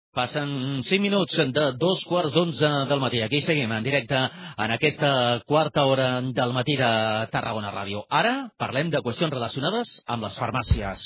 Passen 5 minuts de 2:15 del matí. Aquí seguim en directe en aquesta quarta hora del matí de Tarragona Ràdio. Ara parlem de qüestions relacionades amb les farmàcies.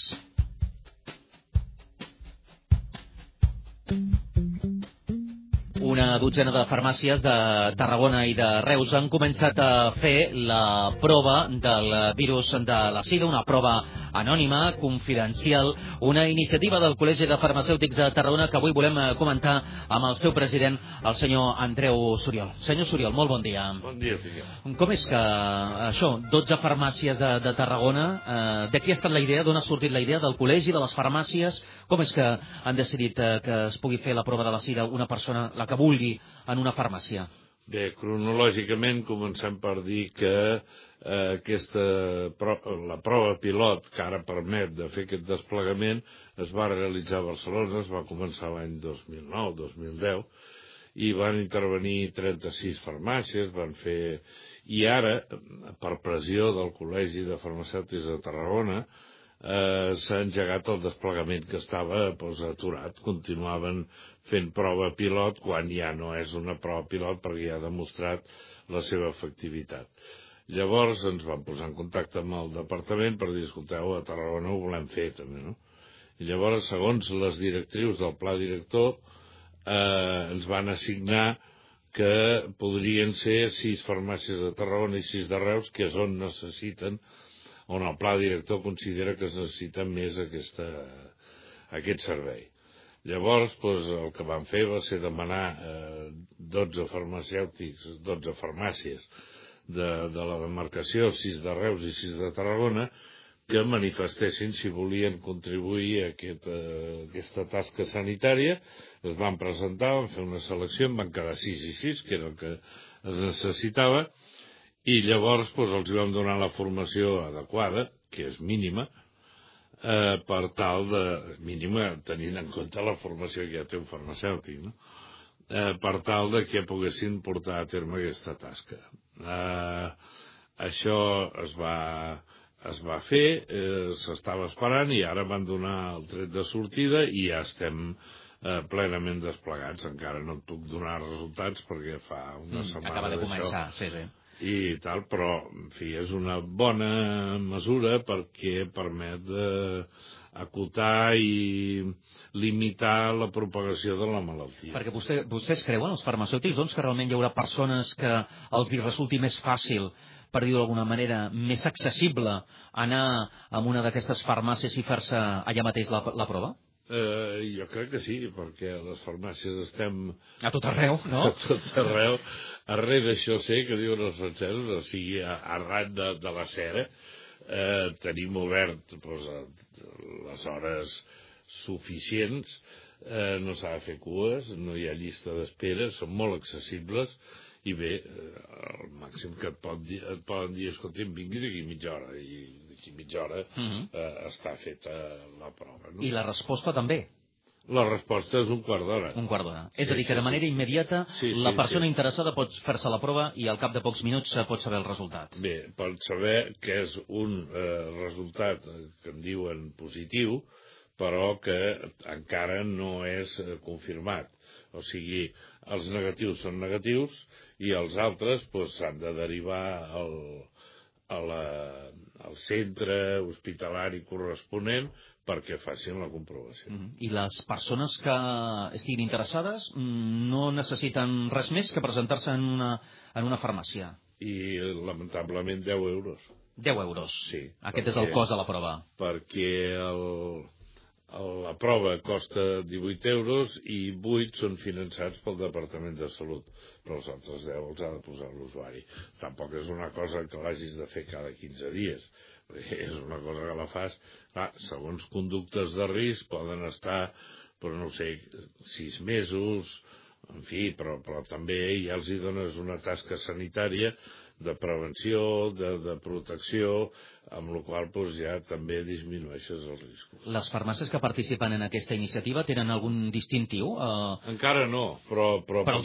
Una dotzena de farmàcies de Tarragona i de Reus han començat a fer la prova del virus de la sida, una prova anònima, confidencial, una iniciativa del Col·legi de Farmacèutics de Tarragona que avui volem comentar amb el seu president, el senyor Andreu Suriol. Senyor Suriol, molt bon dia. Bon dia, senyor. Com és que això, 12 farmàcies de Tarragona, de qui ha estat la idea, d'on ha sortit la idea, del col·legi, de les farmàcies? Com és que han decidit que es pugui fer la prova de la sida una persona, la que vulgui, en una farmàcia? Bé, cronològicament comencem per dir que la prova pilot que ara permet de fer aquest desplegament es va realitzar a Barcelona, es va començar l'any 2009-2010 i van intervenir 36 farmàcies, i ara, per pressió del Col·legi de Farmacèutics de Tarragona, s'ha engegat el desplegament que estava aturat. Continuaven fent prova pilot quan ja no és una prova pilot perquè ja ha demostrat la seva efectivitat. Llavors ens vam posar en contacte amb el departament per dir, escolteu, a Tarragona ho volem fer també, no? I llavors, segons les directrius del pla director, ens van assignar que podrien ser 6 farmàcies de Tarragona i 6 de Reus, que és on necessiten, on el pla director considera que es necessita més aquest servei. Llavors, el que vam fer va ser demanar 12 farmacèutics, 12 farmàcies de la demarcació, 6 de Reus i 6 de Tarragona, que manifestessin si volien contribuir a aquesta tasca sanitària. Es van presentar, van fer una selecció, en van quedar 6 i 6, que era el que es necessitava, i llavors els vam donar la formació adequada, que és mínima, per tal de... mínima tenint en compte la formació que ja té un farmacèutic, no? Per tal de que poguessin portar a terme aquesta tasca. Això es va fer, s'estava esperant i ara van donar el tret de sortida i ja estem plenament desplegats. Encara no et puc donar resultats perquè fa una setmana acaba de començar, sí. I tal, però, en fi, és una bona mesura perquè permet acotar i limitar la propagació de la malaltia. Perquè vostès creuen, els farmacèutics, doncs, que realment hi haurà persones que els hi resulti més fàcil, per dir-ho d'alguna manera, més accessible anar a una d'aquestes farmàcies i fer-se allà mateix la prova? Jo crec que sí, perquè a les farmàcies estem... A tot arreu, no? A tot arreu. Arrere d'això sé que diuen els francesos, o sigui, arran de la cera, tenim obert les hores suficients, no s'ha de fer cues, no hi ha llista d'espera, són molt accessibles, i bé, el màxim que et poden dir, escolta'm, vingui d'aquí mitja hora, i d'aquí mitja hora està feta la prova. I la resposta també? La resposta és un quart d'hora. Un quart d'hora. És a dir, que de manera immediata la persona interessada pot fer-se la prova i al cap de pocs minuts pot saber el resultat. Bé, pot saber que és un resultat que en diuen positiu, però que encara no és confirmat. O sigui, els negatius són negatius i els altres s'han de derivar al centre hospitalari corresponent perquè facin la comprovació. I les persones que estiguin interessades no necessiten res més que presentar-se en una farmàcia? I, lamentablement, 10 euros. 10 euros? Sí. Aquest és el cost de la prova? Perquè la prova costa 18 euros i 8 són finançats pel Departament de Salut, però els altres 10 els ha de posar l'usuari. Tampoc és una cosa que l'hagis de fer cada 15 dies, és una cosa que la fas, segons conductes de risc poden estar, però no sé, 6 mesos, en fi, però també ja els hi dones una tasca sanitària de prevenció, de protecció, amb la qual ja també disminueixes els riscos. Les farmàcies que participen en aquesta iniciativa tenen algun distintiu? Encara no, però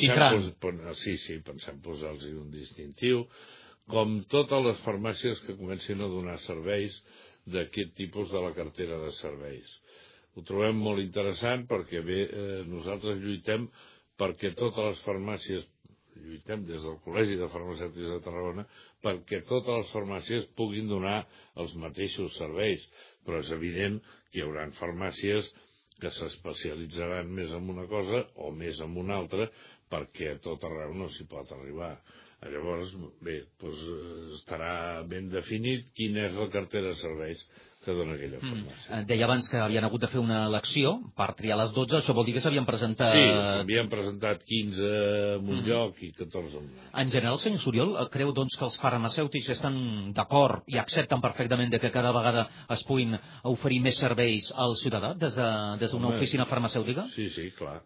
pensem posar-los un distintiu, com totes les farmàcies que comencin a donar serveis d'aquest tipus de la cartera de serveis. Ho trobem molt interessant perquè bé, nosaltres lluitem perquè totes les farmàcies, lluitem des del Col·legi de Farmacèutics de Tarragona, perquè totes les farmàcies puguin donar els mateixos serveis, però és evident que hi haurà farmàcies que s'especialitzaran més en una cosa o més en una altra, perquè a tot arreu no s'hi pot arribar. Llavors, bé, doncs estarà ben definit quina és la cartera de serveis que dona aquella farmàcia. Deia abans que havien hagut de fer una elecció per triar les 12, això vol dir que s'havien presentat... Sí, s'havien presentat 15 en un lloc i 14 en un altre. En general, senyor Suriol, creu doncs que els farmacèutics estan d'acord i accepten perfectament que cada vegada es puguin oferir més serveis al ciutadà des d'una oficina farmacèutica? Sí, clar.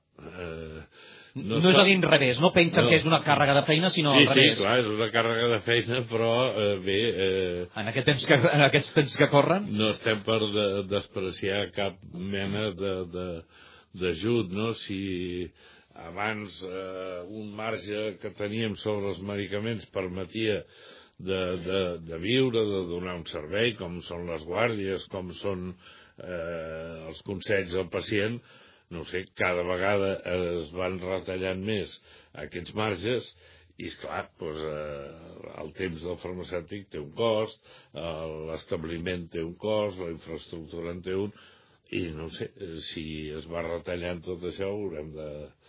No és a dir revés, no pensen que és una càrrega de feina, sinó al revés. Sí, clar, és una càrrega de feina, però bé... En aquests temps que corren? No estem per despreciar cap mena d'ajut, no? Si abans un marge que teníem sobre els medicaments permetia de viure, de donar un servei, com són les guàrdies, com són els consells al pacient, no sé, cada vegada es van retallant més aquests marges i, esclar, doncs, el temps del farmacèutic té un cost, l'establiment té un cost, la infraestructura en té un, i no sé, si es va retallant tot això haurem de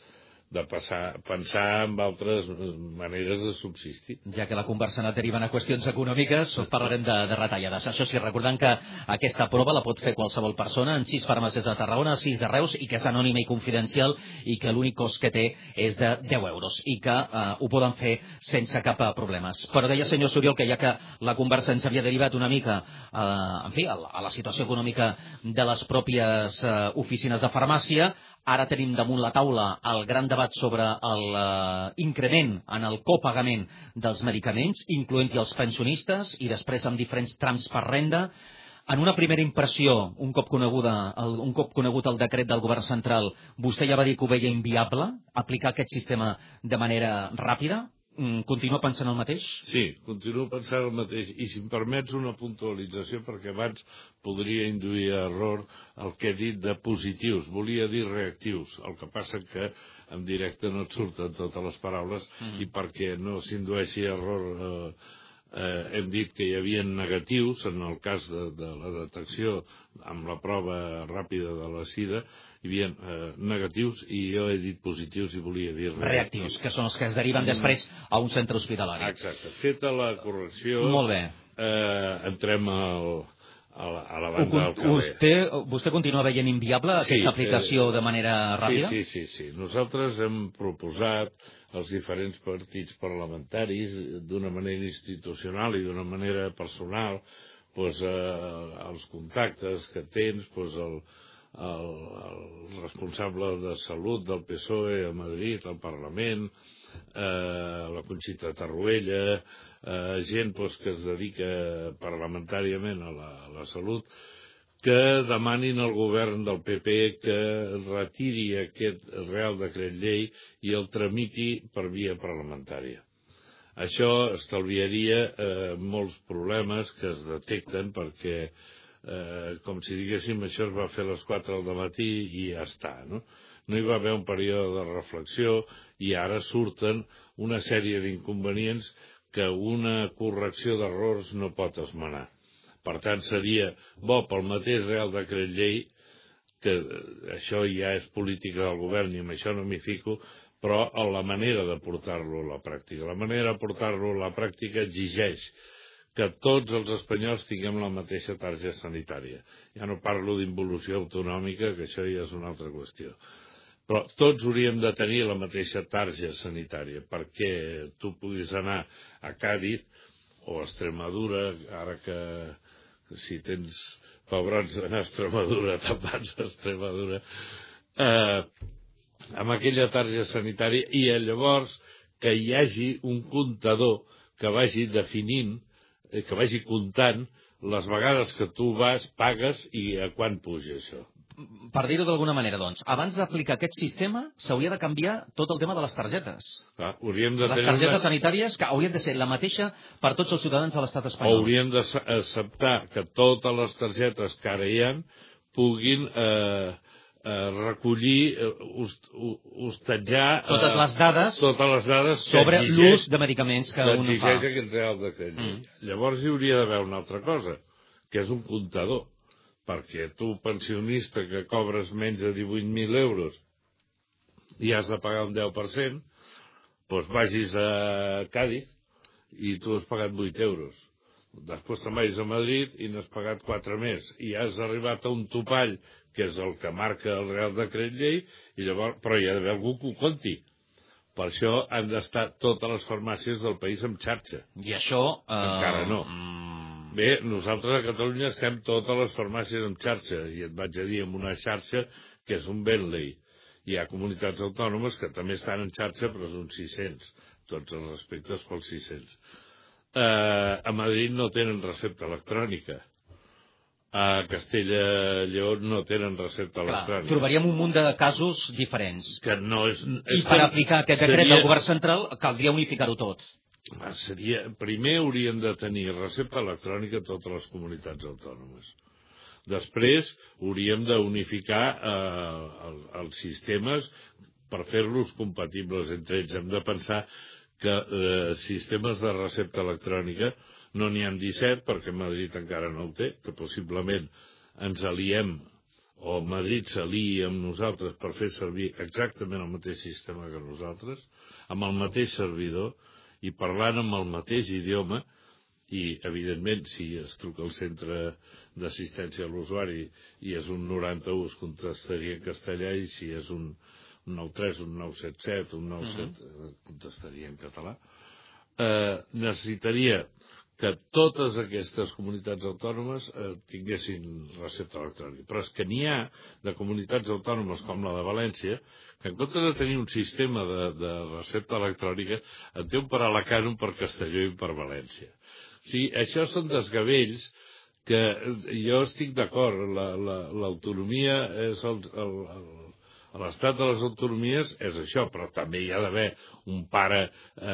pensar en altres maneres de subsistir. Ja que la conversa no deriva a qüestions econòmiques, parlarem de retallades. Això sí, recordant que aquesta prova la pot fer qualsevol persona en 6 farmàcies de Tarragona, 6 de Reus, i que és anònima i confidencial, i que l'únic cost que té és de 10 euros, i que ho poden fer sense cap problemes. Però deia, senyor Suriol, que ja que la conversa ens havia derivat una mica en fi, a la situació econòmica de les pròpies oficines de farmàcia, ara tenim damunt la taula el gran debat sobre l'increment en el copagament dels medicaments, incloent-hi els pensionistes i després amb diferents trams per renda. En una primera impressió, un cop conegut el decret del govern central, vostè ja va dir que ho veia inviable, aplicar aquest sistema de manera ràpida. Continua pensant el mateix? Sí, continuo pensant el mateix. I si em permets una puntualització, perquè abans podria induir a error el que he dit de positius. Volia dir reactius. El que passa que en directe no et surten totes les paraules i perquè no s'indueixi a error hem dit que hi havia negatius en el cas de la detecció amb la prova ràpida de la sida. Hi havia negatius i jo he dit positius i volia dir reactius, que són els que es deriven després a un centre hospitalari. Exacte. Feta la correcció, molt bé. Entrem a la banda del carrer. Vostè continua veient inviable aquesta aplicació de manera ràpida? Sí. Nosaltres hem proposat als diferents partits parlamentaris d'una manera institucional i d'una manera personal els contactes que tens, el responsable de salut del PSOE a Madrid, al Parlament, la Conxita Tarruella, gent que es dedica parlamentàriament a la salut, que demanin al govern del PP que retiri aquest Real Decret Llei i el tramiti per via parlamentària. Això estalviaria molts problemes que es detecten perquè, com si diguéssim, això es va fer a les 4 del matí i ja està, no? No hi va haver un període de reflexió i ara surten una sèrie d'inconvenients que una correcció d'errors no pot esmenar. Per tant, seria bo pel mateix Real Decret Llei, que això ja és política del govern i amb això no m'hi fico, però la manera de portar-lo a la pràctica. La manera de portar-lo a la pràctica exigeix que tots els espanyols tinguem la mateixa targeta sanitària. Ja no parlo d'involució autonòmica, que això ja és una altra qüestió. Però tots hauríem de tenir la mateixa targeta sanitària perquè tu puguis anar a Càdiz o a Extremadura, ara que si tens pebrots d'anar a Extremadura, te'n vas a Extremadura, amb aquella targeta sanitària i llavors que hi hagi un comptador que vagi definint, que vagi comptant les vegades que tu vas, pagues i a quan puja això. Per dir-ho d'alguna manera, doncs, abans d'aplicar aquest sistema s'hauria de canviar tot el tema de les targetes. Les targetes sanitàries que haurien de ser la mateixa per tots els ciutadans de l'estat espanyol. Hauríem d'acceptar que totes les targetes que ara hi ha puguin recollir, hostatjar... Totes les dades sobre l'ús de medicaments que un fa. Exigeix aquest Real Decret Llei. Llavors hi hauria d'haver una altra cosa, que és un comptador, perquè tu, pensionista, que cobres menys de 18.000 euros i has de pagar un 10%, doncs vagis a Cádiz i tu has pagat 8 euros. Després te'n vagis a Madrid i n'has pagat 4 més. I has arribat a un topall, que és el que marca el Real Decret Llei, i llavors, però hi ha d'haver algú que ho compti. Per això han d'estar totes les farmàcies del país en xarxa. I això... Encara no. Bé, nosaltres a Catalunya estem totes les farmàcies en xarxa, i et vaig a dir en una xarxa que és un Bentley. Hi ha comunitats autònomes que també estan en xarxa, però són 600, tots els respectes pels 600. A Madrid no tenen recepta electrònica. A Castella i Lleó no tenen recepta electrònica. Trobaríem un munt de casos diferents. Que no és... I per aplicar aquest decret del govern central caldria unificar-ho tot. Primer hauríem de tenir recepta electrònica a totes les comunitats autònomes. Després hauríem d'unificar els sistemes per fer-los compatibles entre ells. Hem de pensar que sistemes de recepta electrònica no n'hi ha 17, perquè Madrid encara no el té, que possiblement ens aliem, o Madrid s'alia amb nosaltres per fer servir exactament el mateix sistema que nosaltres, amb el mateix servidor, i parlant amb el mateix idioma, i evidentment si es truca al centre d'assistència a l'usuari i és un 91 es contestaria en castellà, i si és un 93, un 977, un 97 contestaria en català. Necessitaria que totes aquestes comunitats autònomes tinguessin recepta electrònica. Però és que n'hi ha de comunitats autònomes com la de València que en comptes de tenir un sistema de recepta electrònica en té un per Alacant, un per Castelló i per València. O sigui, això són desgavells que jo estic d'acord. L'autonomia és l'estat de les autonomies és això, però també hi ha d'haver un pare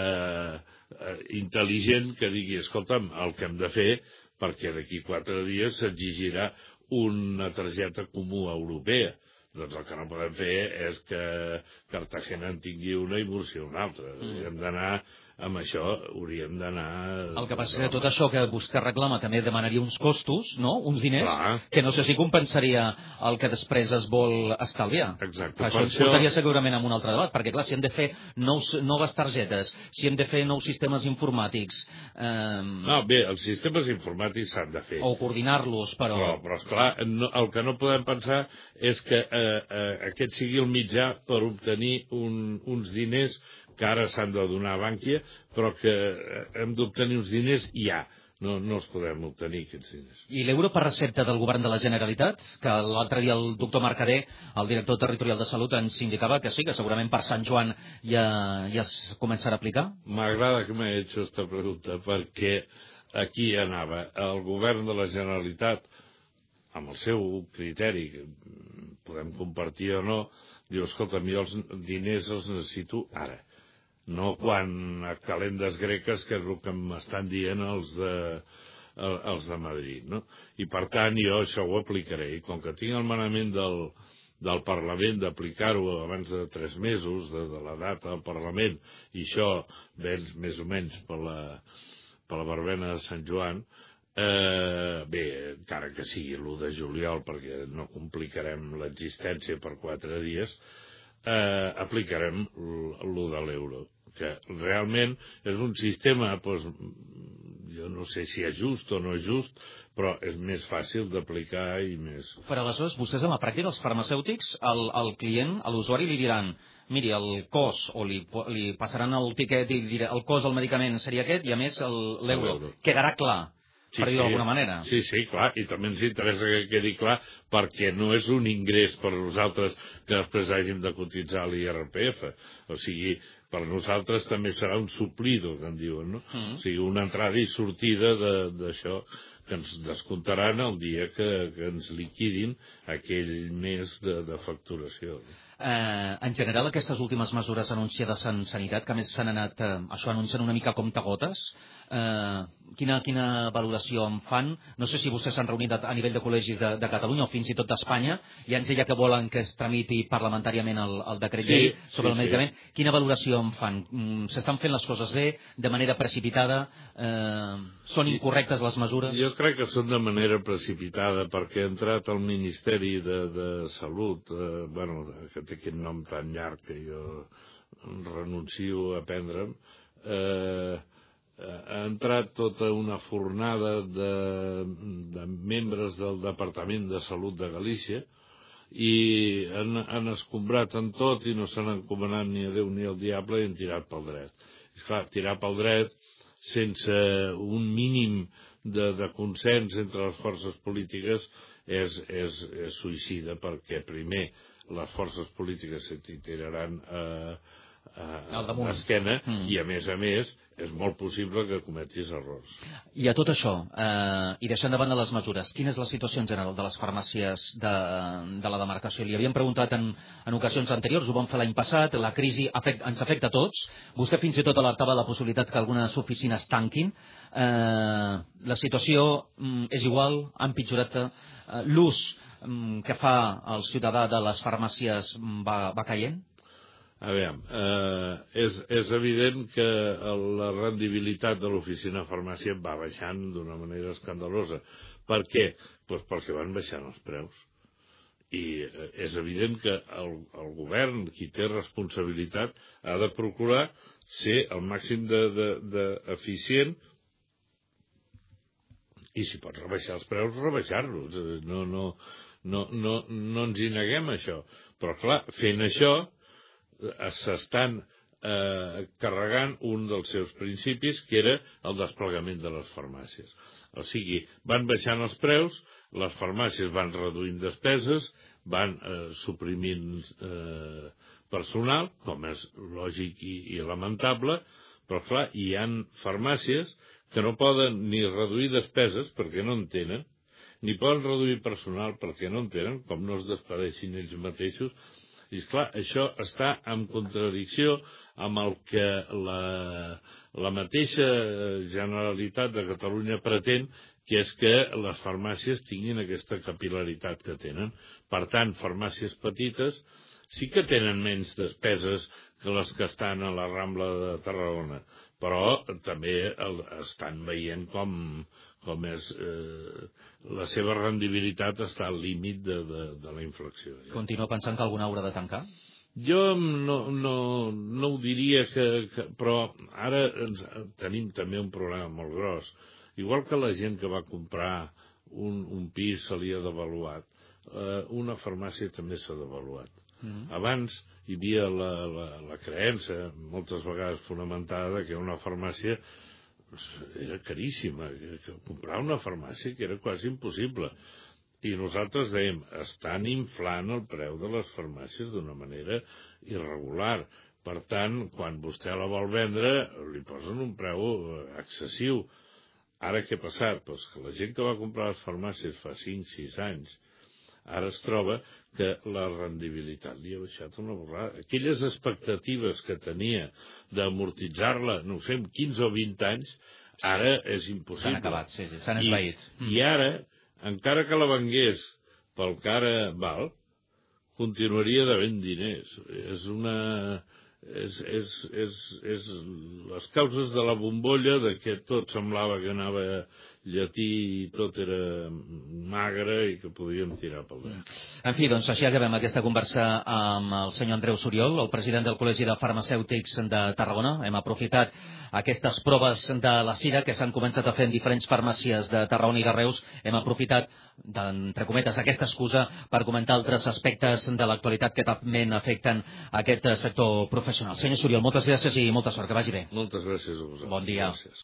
intel·ligent que digui, escolta'm, el que hem de fer, perquè d'aquí 4 dies s'exigirà una targeta comú europea. Doncs el que no podem fer és que Cartagena en tingui una i Múrcia una altra. Hem d'anar amb això, hauríem d'anar... El que passa és que tot això que vostè reclama també demanaria uns costos, no? Uns diners, clar, que no sé si compensaria el que després es vol estalviar. Exacte. Això ens portaria segurament a un altre debat, perquè clar, si hem de fer noves targetes, si hem de fer nous sistemes informàtics... No, bé, els sistemes informàtics s'han de fer. O coordinar-los, però... Però esclar, el que no podem pensar és que aquest sigui el mitjà per obtenir uns diners que ara s'han de donar a Bànquia, però que hem d'obtenir uns diners ja. No els podem obtenir, aquests diners. I l'euro per recepta del govern de la Generalitat, que l'altre dia el doctor Mercader, el director territorial de Salut, ens indicava que sí, que segurament per Sant Joan ja es començarà a aplicar? M'agrada que m'he hecho esta pregunta, perquè aquí anava el govern de la Generalitat, amb el seu criteri, que podem compartir o no, diu, escolta, jo els diners els necessito ara. No quan a calendes greques, que és el que m'estan dient els de Madrid, no? I per tant jo això ho aplicaré, i com que tinc el manament del Parlament d'aplicar-ho abans de 3 mesos de la data del Parlament, i això vens més o menys per la verbena de Sant Joan, bé, encara que sigui l'1 de juliol, perquè no complicarem l'existència per 4 dies, aplicarem l'1 de l'euro, que realment és un sistema, doncs, jo no sé si és just o no és just, però és més fàcil d'aplicar i més... Però aleshores, vostès en la pràctica, els farmacèutics, al client, a l'usuari li diran, miri, el cost, o li passaran el tiquet i dirà, el cost del medicament seria aquest, i a més l'euro. Quedarà clar. Sí, per dir-ho d'alguna manera. Sí, clar, i també ens interessa que quedi clar, perquè no és un ingrés per nosaltres que després hàgim de cotitzar l'IRPF. O sigui, per nosaltres també serà un suplido, que en diuen, no? O sigui, una entrada i sortida d'això que ens descomptaran el dia que ens liquidin aquell mes de facturació. En general, aquestes últimes mesures anunciades en sanitat, que a més s'han anat anunciant una mica a comptagotes, quina valoració en fan? No sé si vostès s'han reunit a nivell de col·legis de Catalunya o fins i tot d'Espanya, i ens deia que volen que es tramiti parlamentàriament el decret llei sobre el medicament. Quina valoració en fan? S'estan fent les coses bé, de manera precipitada? Són incorrectes les mesures? Jo crec que són de manera precipitada, perquè ha entrat al Ministeri de Salut, que té aquest nom tan llarg que jo renuncio a prendre'm, ha entrat tota una fornada de membres del Departament de Salut de Galícia i han escombrat en tot i no s'han encomanat ni a Déu ni al diable i han tirat pel dret. És clar, tirar pel dret sense un mínim de consens entre les forces polítiques és suïcida, perquè primer les forces polítiques se t'hi tiraran a l'esquena i a més és molt possible que cometis errors. I a tot això, i deixant de banda les mesures, quina és la situació en general de les farmàcies de la demarcació? Li havíem preguntat en ocasions anteriors, ho vam fer l'any passat, la crisi ens afecta a tots, vostè fins i tot alertava la possibilitat que algunes oficines tanquin. La situació és igual, ha empitjorat, l'ús que fa el ciutadà de les farmàcies va caient? A veure, és evident que la rendibilitat de l'oficina farmàcia va baixant d'una manera escandalosa. Per què? Doncs perquè van baixant els preus. I és evident que el govern, qui té responsabilitat, ha de procurar ser el màxim d'eficient i si pot rebaixar els preus, rebaixar-los. No ens hi neguem, això. Però, clar, fent això s'estan carregant un dels seus principis, que era el desplegament de les farmàcies. O sigui, van baixant els preus, les farmàcies van reduint despeses, van suprimint personal, com és lògic i lamentable, però clar, hi ha farmàcies que no poden ni reduir despeses perquè no en tenen, ni poden reduir personal perquè no en tenen, com no es despedeixin ells mateixos. I esclar, això està en contradicció amb el que la mateixa Generalitat de Catalunya pretén, que és que les farmàcies tinguin aquesta capil·laritat que tenen. Per tant, farmàcies petites sí que tenen menys despeses que les que estan a la Rambla de Tarragona, però també estan veient com és la seva rendibilitat està al límit de la inflexió. Continua pensant que alguna haurà de tancar? Jo no ho diria, però ara tenim també un problema molt gros. Igual que la gent que va comprar un pis se li ha devaluat, una farmàcia també s'ha devaluat. Abans hi havia la creença, moltes vegades fonamentada, que una farmàcia era caríssima, que comprar una farmàcia que era quasi impossible. I nosaltres dèiem, estan inflant el preu de les farmàcies d'una manera irregular. Per tant, quan vostè la vol vendre, li posen un preu excessiu. Ara què ha passat? Doncs que la gent que va comprar les farmàcies fa 5-6 anys, ara es troba que la rendibilitat li ha baixat una borrada. Aquelles expectatives que tenia d'amortitzar-la, no ho sé, en 15 o 20 anys, ara és impossible. S'han acabat, sí, s'han esvaït. I ara, encara que la vengués pel que ara val, continuaria devent diners. És les causes de la bombolla, de que tot semblava que anava llatí i tot era magre i que podíem tirar pel dret. En fi, doncs així acabem aquesta conversa amb el senyor Andreu Soriol, el president del Col·legi de Farmacèutics de Tarragona. Hem aprofitat aquestes proves de la sida que s'han començat a fer en diferents farmàcies de Tarragona i de Reus. Hem aprofitat, entre cometes, aquesta excusa per comentar altres aspectes de l'actualitat que també afecten aquest sector professional. Senyor Soriol, moltes gràcies i molta sort, que vagi bé. Moltes gràcies a vosaltres. Bon dia. Gràcies.